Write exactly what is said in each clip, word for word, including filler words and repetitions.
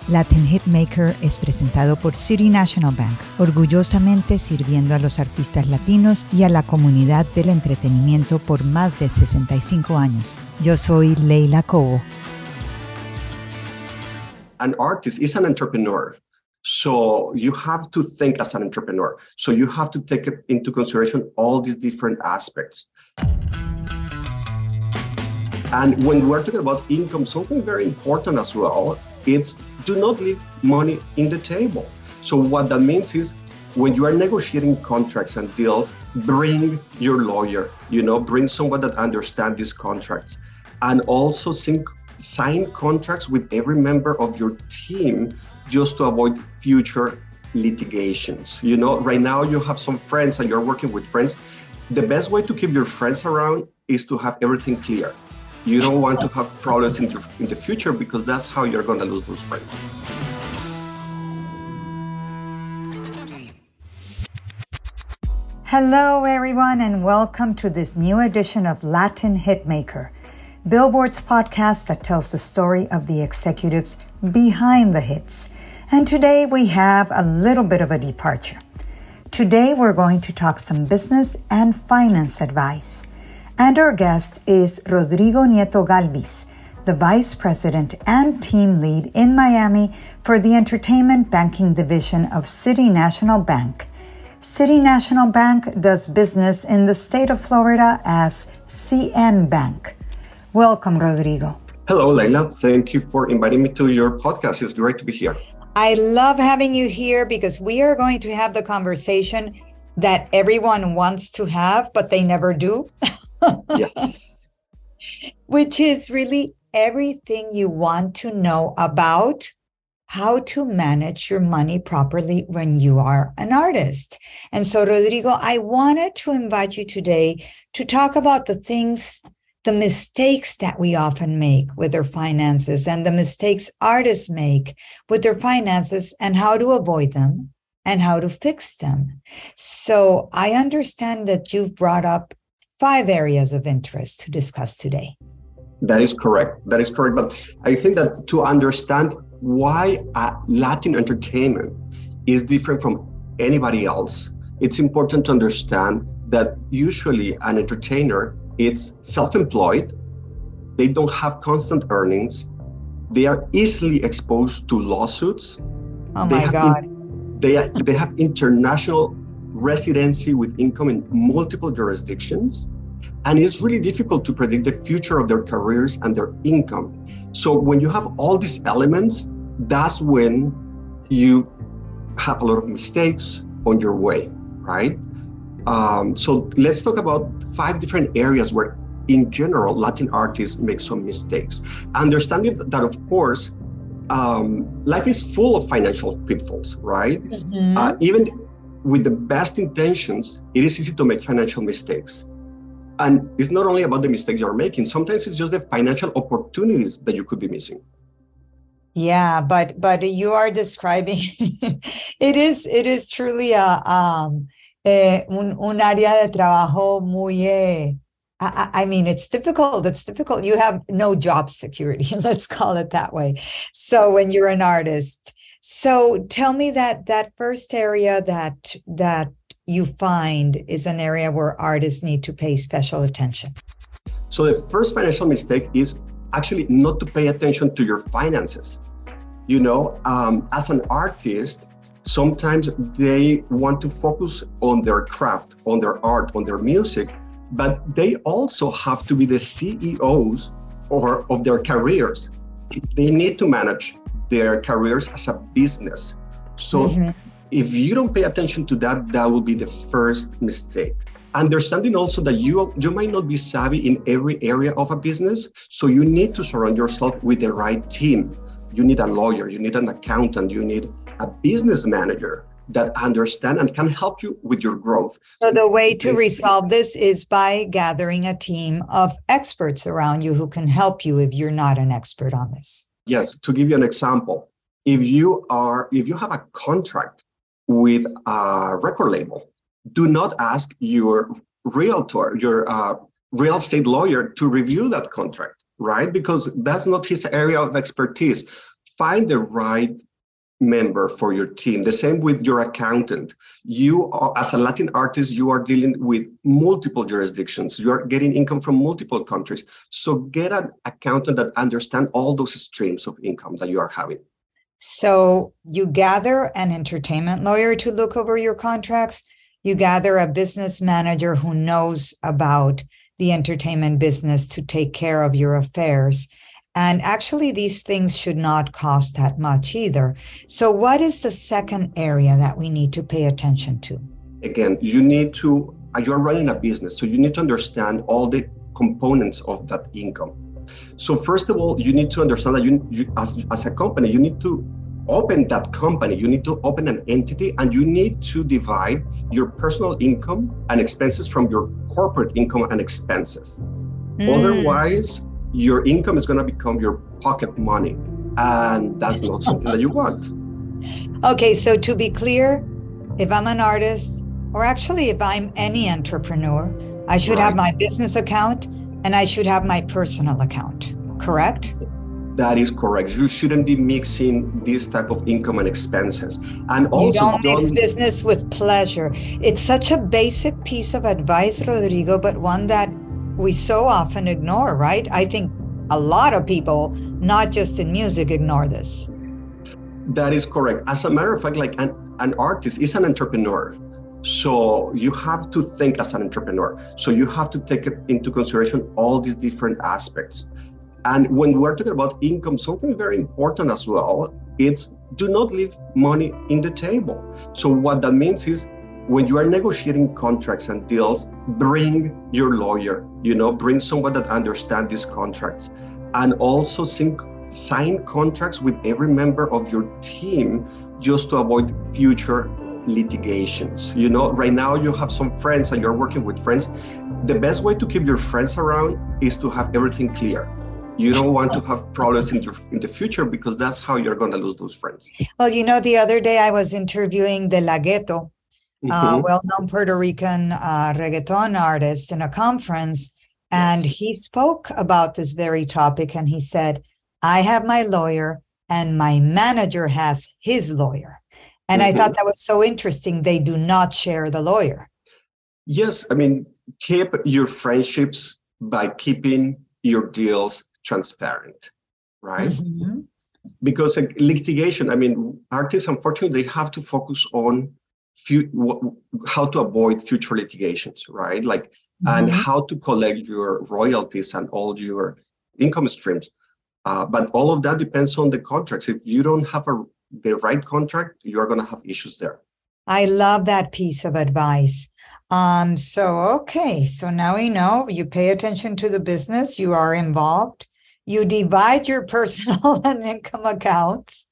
Latin Hitmaker es presentado por City National Bank, orgullosamente sirviendo a los artistas latinos y a la comunidad del entretenimiento por más de sesenta y cinco años. Yo soy Leila Cobo. An artist is an entrepreneur. So you have to think as an entrepreneur. So you have to take into consideration all these different aspects. And when we're talking about income, something very important as well, it's do not leave money in the table. So what that means is when you are negotiating contracts and deals, bring your lawyer, you know, bring someone that understands these contracts, and also sync, sign contracts with every member of your team just to avoid future litigations. You know, right now you have some friends and you're working with friends. The best way to keep your friends around is to have everything clear. You don't want to have problems in, your, in the future because that's how you're going to lose those friends. Hello, everyone, and welcome to this new edition of Latin Hitmaker, Billboard's podcast that tells the story of the executives behind the hits. And today we have a little bit of a departure. Today we're going to talk some business and finance advice. And our guest is Rodrigo Nieto Galvis, the Vice President and Team Lead in Miami for the Entertainment Banking Division of City National Bank. City National Bank does business in the state of Florida as C N Bank. Welcome, Rodrigo. Hello, Leila. Thank you for inviting me to your podcast. It's great to be here. I love having you here because we are going to have the conversation that everyone wants to have, but they never do. Yes. Which is really everything you want to know about how to manage your money properly when you are an artist. And so, Rodrigo, I wanted to invite you today to talk about the things, the mistakes that we often make with our finances and the mistakes artists make with their finances and how to avoid them and how to fix them. So I understand that you've brought up five areas of interest to discuss today. That is correct. That is correct. But I think that to understand why uh, Latin entertainment is different from anybody else, it's important to understand that usually an entertainer is self-employed. They don't have constant earnings. They are easily exposed to lawsuits. Oh they my God. In, they, they have international residency with income in multiple jurisdictions. And it's really difficult to predict the future of their careers and their income. So when you have all these elements, that's when you have a lot of mistakes on your way, right? Um, so let's talk about five different areas where, in general, Latin artists make some mistakes. Understanding that, of course, um, life is full of financial pitfalls, right? Mm-hmm. Uh, even with the best intentions, it is easy to make financial mistakes. And it's not only about the mistakes you're making. Sometimes it's just the financial opportunities that you could be missing. Yeah, but but you are describing it is it is truly a um eh, un, un área de trabajo muy eh, I, I mean it's difficult. It's difficult. You have no job security. Let's call it that way. So when you're an artist, so tell me that that first area that that you find is an area where artists need to pay special attention. So the first financial mistake is actually not to pay attention to your finances. You know, um, as an artist, sometimes they want to focus on their craft, on their art, on their music, but they also have to be the C E Os or of their careers. They need to manage their careers as a business. So mm-hmm. if you don't pay attention to that, that will be the first mistake. Understanding also that you, you might not be savvy in every area of a business, so you need to surround yourself with the right team. You need a lawyer, you need an accountant, you need a business manager that understand and can help you with your growth. So the way to resolve this is by gathering a team of experts around you who can help you if you're not an expert on this. Yes, to give you an example, if you are, if you have a contract with a record label, do not ask your realtor, your uh, real estate lawyer to review that contract, right? Because that's not his area of expertise. find the right member for your team. The same with your accountant. You are, as a Latin artist, you are dealing with multiple jurisdictions. You are getting income from multiple countries. So get an accountant that understands all those streams of income that you are having. So you gather an entertainment lawyer to look over your contracts. You gather a business manager who knows about the entertainment business to take care of your affairs. And actually, these things should not cost that much either. So what is the second area that we need to pay attention to? Again, you need to, you're running a business, so you need to understand all the components of that income. So first of all, you need to understand that you, you as, as a company, you need to open that company. You need to open an entity, and you need to divide your personal income and expenses from your corporate income and expenses. Mm. Otherwise, your income is going to become your pocket money, and that's not something that you want. Okay, so to be clear, if I'm an artist, or actually if I'm any entrepreneur, I should right. have my business account and I should have my personal account, correct? That is correct. You shouldn't be mixing this type of income and expenses. And also, you don't, don't mix business with pleasure. It's such a basic piece of advice, Rodrigo, but one that we so often ignore, right? I think a lot of people, not just in music, ignore this. That is correct. As a matter of fact, like an, an artist is an entrepreneur. So you have to think as an entrepreneur. So you have to take into consideration all these different aspects. And when we're talking about income, something very important as well, it's do not leave money in the table. So what that means is when you are negotiating contracts and deals, bring your lawyer, you know, bring someone that understands these contracts, and also sync, sign contracts with every member of your team just to avoid future litigations. You know, right now you have some friends and you're working with friends. The best way to keep your friends around is to have everything clear. You don't want to have problems in, your, in the future, because that's how you're going to lose those friends. Well, you know, the other day I was interviewing De La Ghetto, a mm-hmm. well-known Puerto Rican uh, reggaeton artist, in a conference, and yes. he spoke about this very topic, and he said, I have my lawyer and my manager has his lawyer. And mm-hmm. I thought that was so interesting. They do not share the lawyer. Yes, I mean, keep your friendships by keeping your deals transparent, right? Mm-hmm. Because uh, litigation, I mean, artists, unfortunately, they have to focus on Fu- w- how to avoid future litigations, right? Like, mm-hmm. and how to collect your royalties and all your income streams. Uh, but all of that depends on the contracts. If you don't have a, the right contract, you're going to have issues there. I love that piece of advice. Um, so, okay, so now we know you pay attention to the business, you are involved, you divide your personal and income accounts.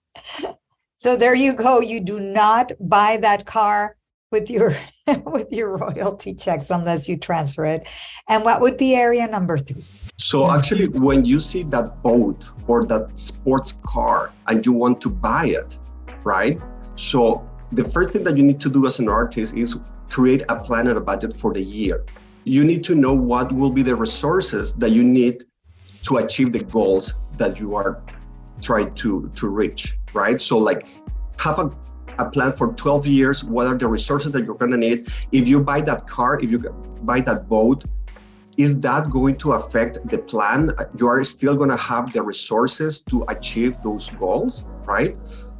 So there you go. You do not buy that car with your with your royalty checks unless you transfer it. And what would be area number three? So actually, when you see that boat or that sports car and you want to buy it, right? So the first thing that you need to do as an artist is create a plan and a budget for the year. You need to know what will be the resources that you need to achieve the goals that you are trying to, to reach, right? So like have a, a plan for twelve years. What are the resources that you're gonna need? If you buy that car, if you buy that boat, is that going to affect the plan? You are still gonna have the resources to achieve those goals, right?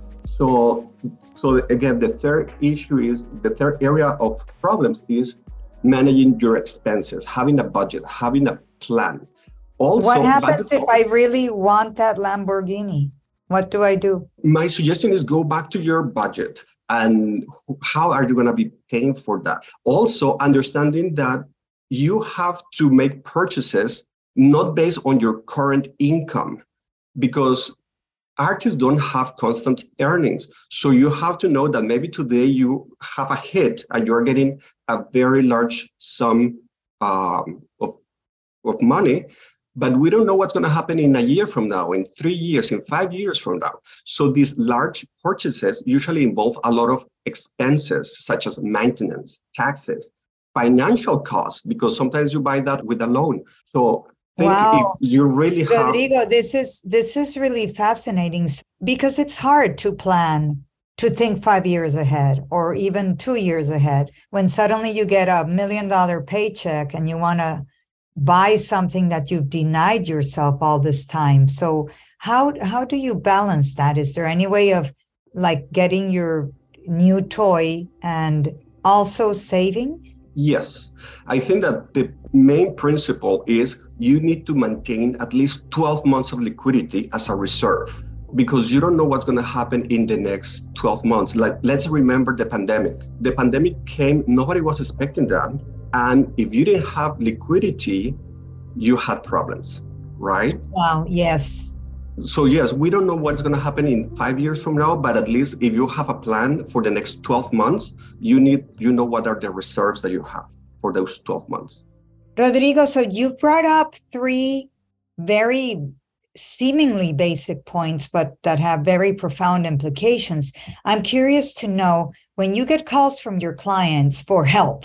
So, so again, the third issue is, the third area of problems is managing your expenses, having a budget, having a plan. Also, what happens if I really want that Lamborghini? What do I do? My suggestion is go back to your budget and how are you going to be paying for that? Also, understanding that you have to make purchases not based on your current income, because artists don't have constant earnings. So you have to know that maybe today you have a hit and you're getting a very large sum um, of, of money, but we don't know what's going to happen in a year from now, in three years, in five years from now. So these large purchases usually involve a lot of expenses, such as maintenance, taxes, financial costs, because sometimes you buy that with a loan. So think if Wow. you really have, Rodrigo, this is this is really fascinating s- because it's hard to plan, to think five years ahead or even two years ahead when suddenly you get a million dollar paycheck and you want to buy something that you've denied yourself all this time. So how how do you balance that? Is there any way of like getting your new toy and also saving? yes, I think that the main principle is you need to maintain at least twelve months of liquidity as a reserve because you don't know what's going to happen in the next twelve months. Like, let's remember the pandemic. The pandemic came, nobody was expecting that. And if you didn't have liquidity, you had problems, right? Wow, yes. So yes, we don't know what's going to happen in five years from now, but at least if you have a plan for the next twelve months, you need, you know, what are the reserves that you have for those twelve months. Rodrigo, so you've brought up three very seemingly basic points, but that have very profound implications. I'm curious to know when you get calls from your clients for help,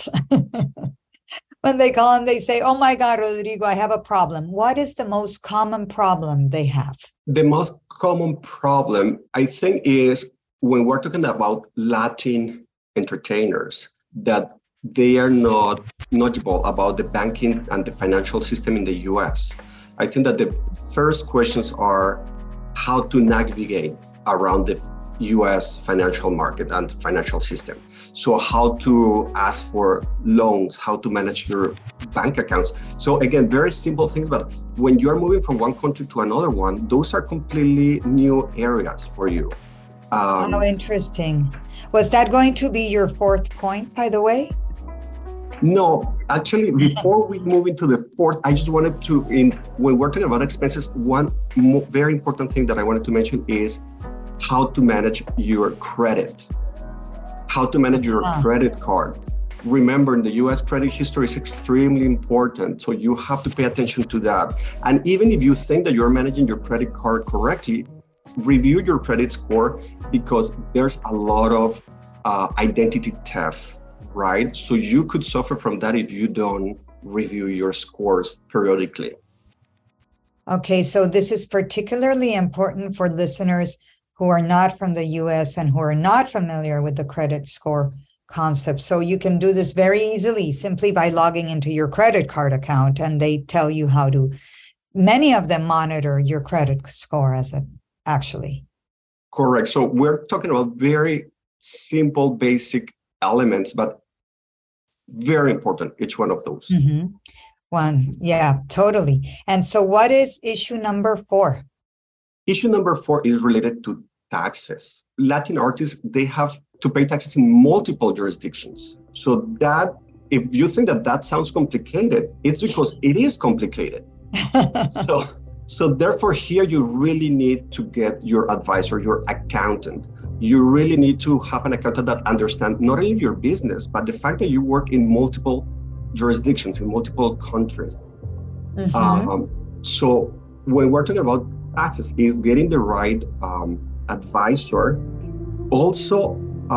when they call and they say, "Oh my God, Rodrigo, I have a problem." What is the most common problem they have? The most common problem, I think, is when we're talking about Latin entertainers, that they are not knowledgeable about the banking and the financial system in the U S. I think that the first questions are how to navigate around the U S financial market and financial system. So how to ask for loans, how to manage your bank accounts. So again, very simple things, but when you're moving from one country to another one, those are completely new areas for you. Um, How interesting. Was that going to be your fourth point, by the way? No, actually, before we move into the fourth, I just wanted to, in when we're talking about expenses, one mo- very important thing that I wanted to mention is how to manage your credit, how to manage your uh-huh. credit card. Remember, in the U S, credit history is extremely important, so you have to pay attention to that. And even if you think that you're managing your credit card correctly, review your credit score because there's a lot of uh, identity theft, right? So you could suffer from that if you don't review your scores periodically. Okay, so this is particularly important for listeners who are not from the U S and who are not familiar with the credit score concept. So you can do this very easily simply by logging into your credit card account, and they tell you how to, many of them monitor your credit score as a, actually. Correct. So we're talking about very simple, basic elements, but very important, each one of those. Mm-hmm. One, yeah, totally. And so what is issue number four? Issue number four is related to taxes. Latin artists, they have to pay taxes in multiple jurisdictions. So that, if you think that that sounds complicated, it's because it is complicated. so, so therefore here you really need to get your advisor, your accountant. You really need to have an accountant that understands not only your business, but the fact that you work in multiple jurisdictions, in multiple countries. Mm-hmm. Um, so when we're talking about taxes, is getting the right um, advisor. Also,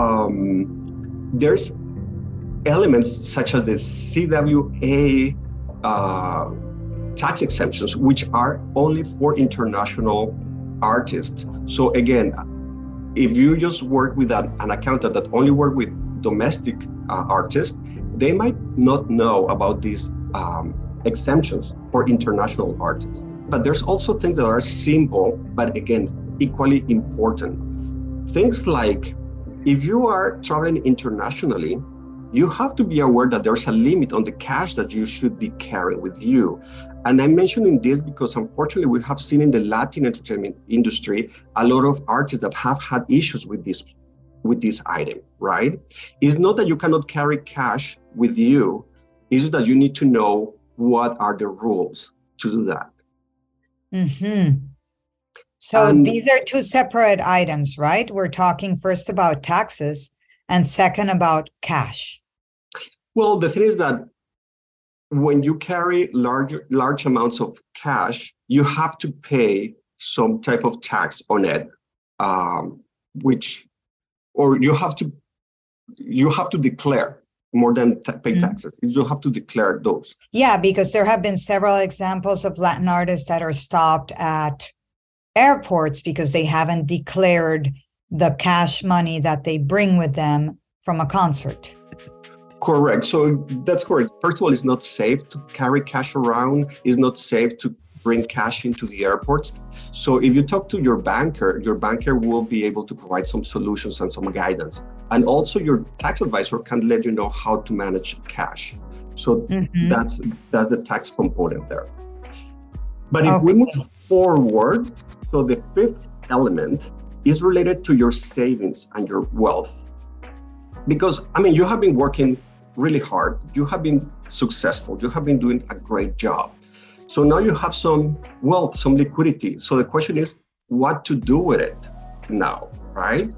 um, there's elements such as the C W A uh, tax exemptions, which are only for international artists. So again, if you just work with an, an accountant that only work with domestic uh, artists, they might not know about these um, exemptions for international artists. But there's also things that are simple, but again, equally important. Things like, if you are traveling internationally, you have to be aware that there's a limit on the cash that you should be carrying with you. And I'm mentioning this because unfortunately we have seen in the Latin entertainment industry a lot of artists that have had issues with this with this item, right? It's not that you cannot carry cash with you, it's just that you need to know what are the rules to do that. Mm-hmm. So and these are two separate items, right? We're talking first about taxes and second about cash. Well, the thing is that when you carry large, large amounts of cash, you have to pay some type of tax on it, um, which, or you have to, you have to declare more than t- pay Mm-hmm. taxes. You have to declare those. Yeah, because there have been several examples of Latin artists that are stopped at airports because they haven't declared the cash money that they bring with them from a concert. Correct. So that's correct. First of all, it's not safe to carry cash around. It's not safe to bring cash into the airports. So if you talk to your banker, your banker will be able to provide some solutions and some guidance. And also your tax advisor can let you know how to manage cash. So mm-hmm. that's that's the tax component there. But if okay. we move forward, so the fifth element is related to your savings and your wealth. Because, I mean, you have been working really hard. You have been successful. You have been doing a great job. So now you have some wealth, some liquidity. So the question is what to do with it now, right?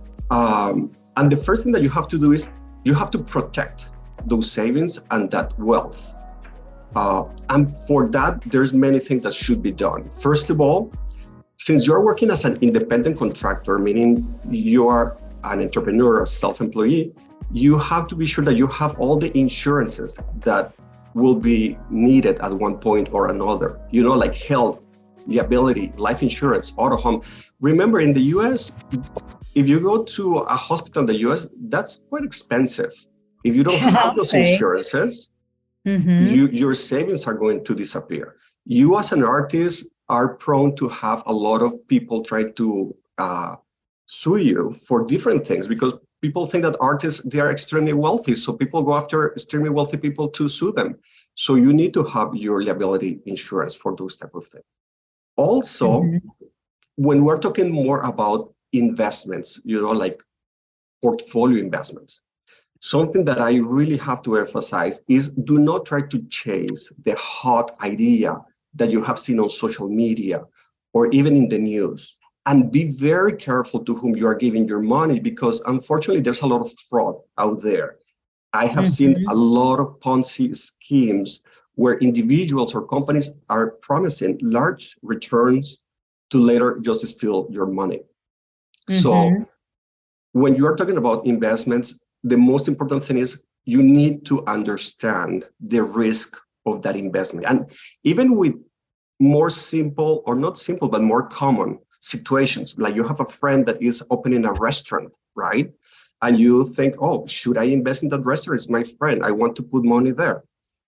Um, and the first thing that you have to do is you have to protect those savings and that wealth. Uh, and for that, there's many things that should be done. First of all, since you're working as an independent contractor, meaning you are an entrepreneur or self-employee, you have to be sure that you have all the insurances that will be needed at one point or another, you know, like health, liability, life insurance, auto, home. Remember, in the U S, if you go to a hospital in the U S, that's quite expensive. If you don't have those insurances, mm-hmm. you, your savings are going to disappear. You as an artist are prone to have a lot of people try to uh, sue you for different things because people think that artists, they are extremely wealthy. So people go after extremely wealthy people to sue them. So you need to have your liability insurance for those type of things. Also, mm-hmm. when we're talking more about investments, you know, like portfolio investments, something that I really have to emphasize is do not try to chase the hot idea that you have seen on social media or even in the news. And be very careful to whom you are giving your money because unfortunately there's a lot of fraud out there. I have mm-hmm. seen a lot of Ponzi schemes where individuals or companies are promising large returns to later just steal your money. Mm-hmm. So when you are talking about investments, the most important thing is you need to understand the risk of that investment. And even with more simple or not simple, but more common situations, like you have a friend that is opening a restaurant, right? And you think, oh, should I invest in that restaurant? It's my friend. I want to put money there.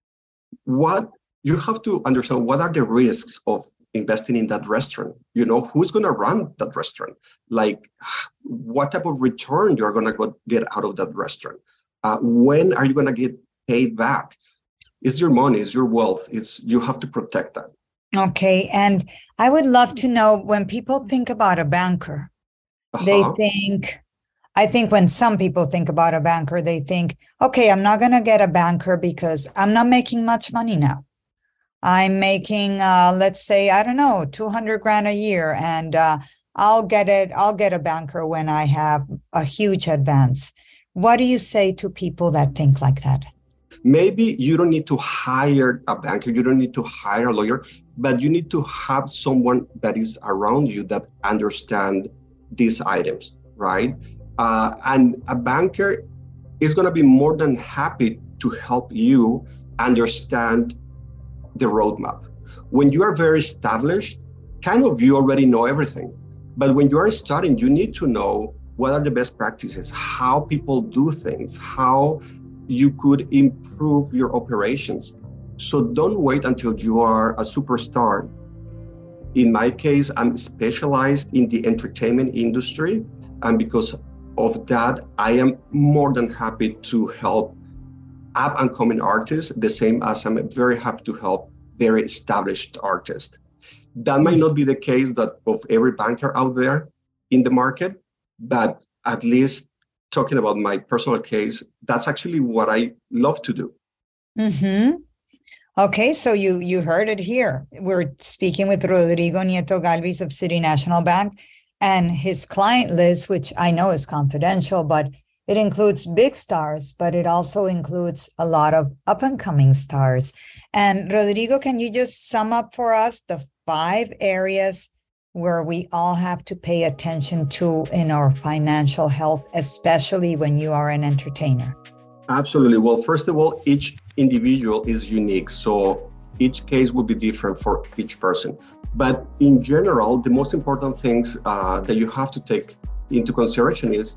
What you have to understand, what are the risks of investing in that restaurant? You know, who's going to run that restaurant? Like, what type of return you're going to go get out of that restaurant? Uh, when are you going to get paid back? It's your money, it's your wealth. It's you have to protect that. Okay. And I would love to know when people think about a banker, uh-huh. they think, I think when some people think about a banker, they think, okay, I'm not going to get a banker because I'm not making much money now. I'm making, uh, let's say, I don't know, two hundred grand a year. And uh, I'll get it. I'll get a banker when I have a huge advance. What do you say to people that think like that? Maybe you don't need to hire a banker, you don't need to hire a lawyer, but you need to have someone that is around you that understand these items, right? Uh, and a banker is going to be more than happy to help you understand the roadmap. When you are very established, kind of you already know everything. But when you are starting, you need to know what are the best practices, how people do things, how you could improve your operations. So don't wait until you are a superstar. In my case, I'm specialized in the entertainment industry. And because of that, I am more than happy to help up and coming artists, the same as I'm very happy to help very established artists. That might not be the case that of every banker out there in the market, but at least talking about my personal case, that's actually what I love to do. Mm-hmm. Okay, so you you heard it here. We're speaking with Rodrigo Nieto Galvis of City National Bank and his client list, which I know is confidential, but it includes big stars, but it also includes a lot of up-and-coming stars. And Rodrigo, can you just sum up for us the five areas where we all have to pay attention to in our financial health, especially when you are an entertainer? Absolutely. Well, first of all, each individual is unique. So each case will be different for each person. But in general, the most important things uh, that you have to take into consideration is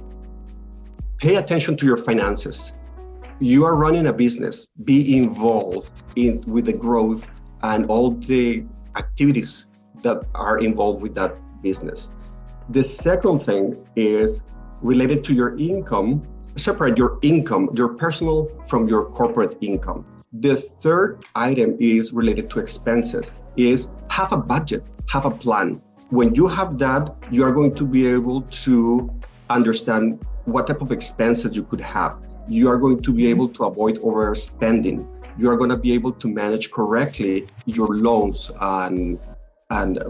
pay attention to your finances. You are running a business. Be involved in with the growth and all the activities that are involved with that business. The second thing is related to your income. Separate your income, your personal from your corporate income. The third item is related to expenses, is have a budget, have a plan. When you have that, you are going to be able to understand what type of expenses you could have. You are going to be able to avoid overspending. You are going to be able to manage correctly your loans and, and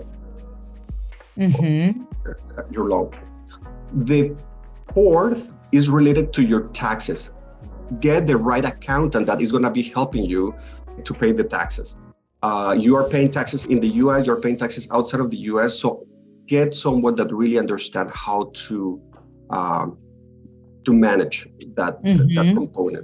mm-hmm. your loan. The fourth is related to your taxes. Get the right accountant that is going to be helping you to pay the taxes. Uh, you are paying taxes in the U S, you're paying taxes outside of the U S, so get someone that really understands how to um, to manage that, mm-hmm. that component.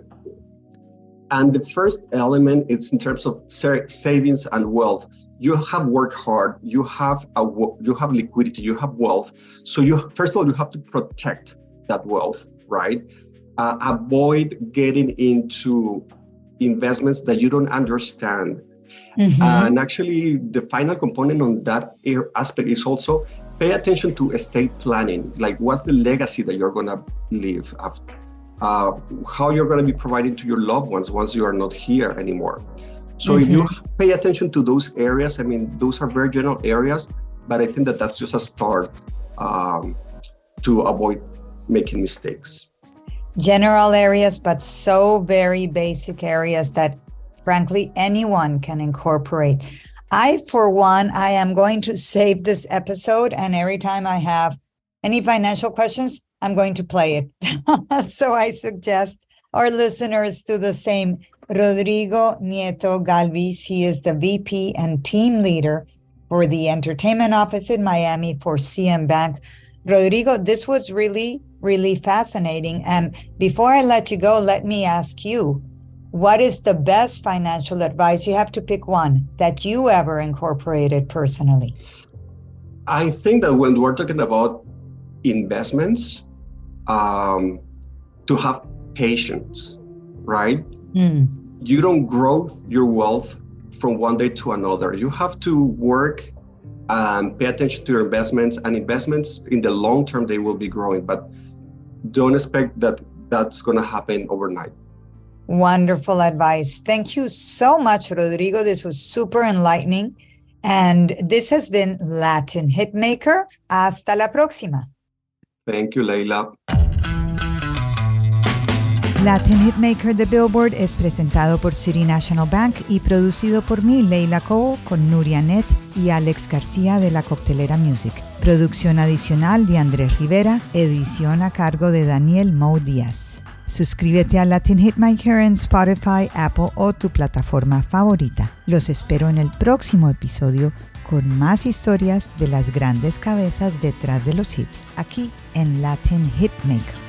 And the first element is in terms of savings and wealth. You have worked hard, you have a, you have liquidity, you have wealth. So you first of all, you have to protect that wealth, right? Uh, avoid getting into investments that you don't understand. Mm-hmm. Uh, and actually, the final component on that aspect is also pay attention to estate planning. Like, what's the legacy that you're going to leave after? Uh, how you're going to be providing to your loved ones once you are not here anymore. So mm-hmm. if you pay attention to those areas, I mean, those are very general areas, but I think that that's just a start um, to avoid making mistakes. General areas, but so very basic areas that frankly anyone can incorporate. I, for one, I am going to save this episode, and every time I have any financial questions, I'm going to play it. So I suggest our listeners do the same. Rodrigo Nieto Galvis, he is the V P and team leader for the entertainment office in Miami for C M Bank. Rodrigo, this was really, really fascinating. And before I let you go, let me ask you, what is the best financial advice? You have to pick one that you ever incorporated personally. I think that when we're talking about investments, um, to have patience, right? Mm. You don't grow your wealth from one day to another. You have to work and pay attention to your investments, and investments in the long term, they will be growing, but don't expect that that's going to happen overnight. Wonderful advice. Thank you so much, Rodrigo. This was super enlightening. And this has been Latin Hitmaker. Hasta la próxima. Thank you, Leila. Latin Hitmaker de Billboard es presentado por City National Bank y producido por mí, Leila Cobo, con Nuria Net y Alex García de la Coctelera Music. Producción adicional de Andrés Rivera, edición a cargo de Daniel Mo Díaz. Suscríbete a Latin Hitmaker en Spotify, Apple o tu plataforma favorita. Los espero en el próximo episodio con más historias de las grandes cabezas detrás de los hits, aquí en Latin Hitmaker.